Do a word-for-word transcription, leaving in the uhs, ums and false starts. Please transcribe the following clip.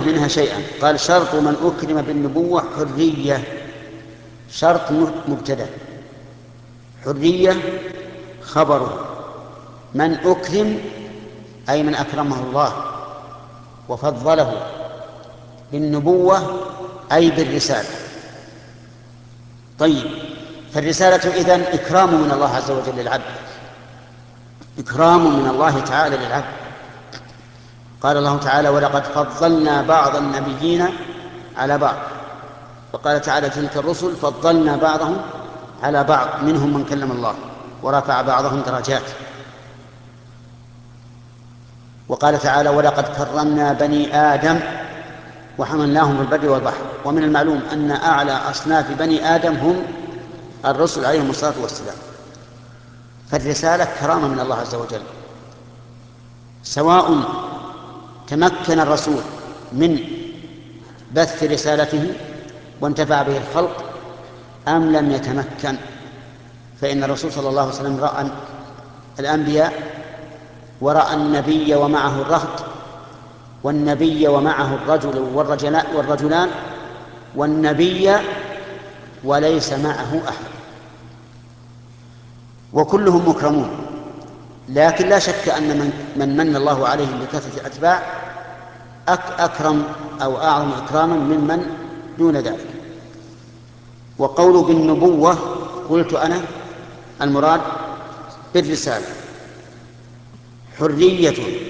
منها شيئا. قال شرط من أكرم بالنبوة حرية، شرط مبتدأ، حرية خبره، من أكرم أي من أكرمه الله وفضله بالنبوة أي بالرسالة. طيب، فالرسالة إذن إكرام من الله عز وجل للعبد، إكرام من الله تعالى للعبد. قال الله تعالى ولقد فضلنا بعض النبيين على بعض، وقال تعالى تلك الرسل فضلنا بعضهم على بعض منهم من كلم الله ورفع بعضهم درجات. وقال تعالى ولقد كرمنا بني آدم وحملناهم في البر والبحر. ومن المعلوم أن أعلى أصناف بني آدم هم الرسل عليهم الصلاة والسلام. فالرسالة كرامة من الله عز وجل، سواء تمكن الرسول من بث رسالته وانتفع به الخلق أم لم يتمكن. فإن الرسول صلى الله عليه وسلم رأى الأنبياء ورأى النبي ومعه الرهط، والنبي ومعه الرجل والرجلان، والنبي وليس معه أحد، وكلهم مكرمون. لكن لا شك أن من من, من الله عليهم بكثرة الأتباع أكرم أو أعظم إكراما ممن دون ذلك. وقول بالنبوة قلت أنا المراد بالرسالة حرية